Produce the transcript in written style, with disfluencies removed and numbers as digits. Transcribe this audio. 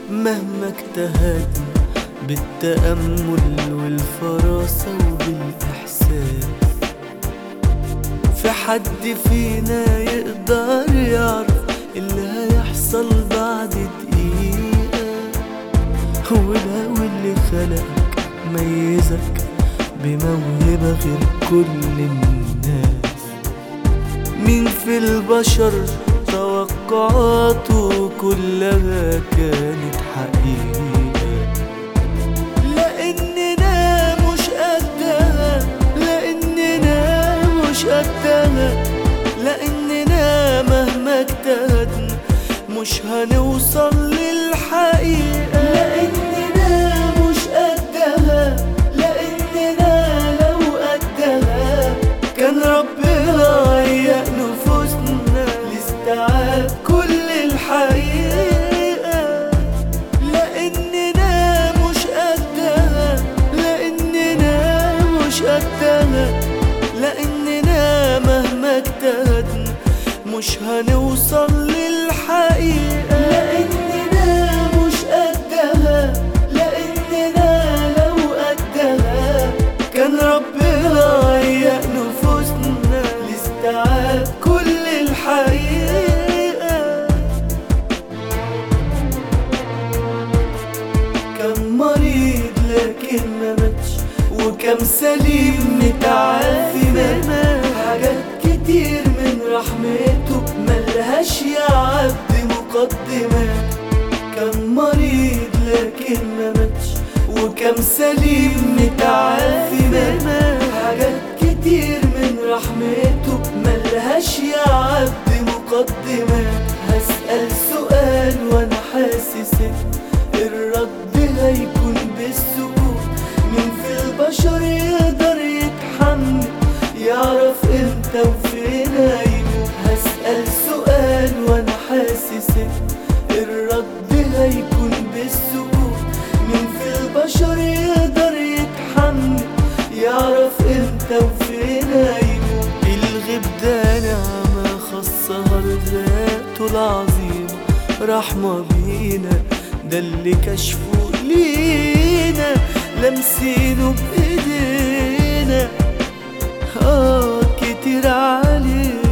مهما اجتهدنا بالتأمل والفراسة وبالإحساس، في حد فينا يقدر يعرف اللي هيحصل بعد دقيقة؟ ولو اللي خلقك ميزك بموهبة غير كل الناس، مين في البشر توقعاته كلها كانت حقيقة؟ لأننا مش قدها، لأننا مش قدها، لأننا مهما اجتهدنا مش هنوصل للحقيقة. لأننا مش قدها، لأننا لو قدها كان ربنا هيأ نفوسنا لاستيعاب كل الحقيقة. لأننا مش قدها، لأننا مش قدها، لأننا مهما اجتهدنا مش هنوصل للحقيقة. لأننا مش قدها، لأننا لو قدها كان ربنا هيأ نفوسنا لاستيعاب كل الحقيقة. كم مريض لكن ما ماتش، وكم سليم متعافي مات، حاجات كتير من رحمته ملهاش يا عبد مقدمات. كم مريض لكن ما ماتش، وكم سليم متعافي مات، حاجات كتير من رحمته ملهاش يا عبد مقدمات. هسأل سؤال وانا حاسس الرد هيكون بالسكوت، مين في البشر يقدر يتحمل يعرف امتى وفين هيموت؟ هسأل سؤال وانا حاسس الرد هيكون بالسكوت، مين في البشر يقدر يتحمل يعرف امتى وفين هيموت؟ الغيب ده نعمة خاصها بذاته العظيمة، رحمة بينا ده اللي كشفه لينا، لمسينه بإيدينا كتير عليه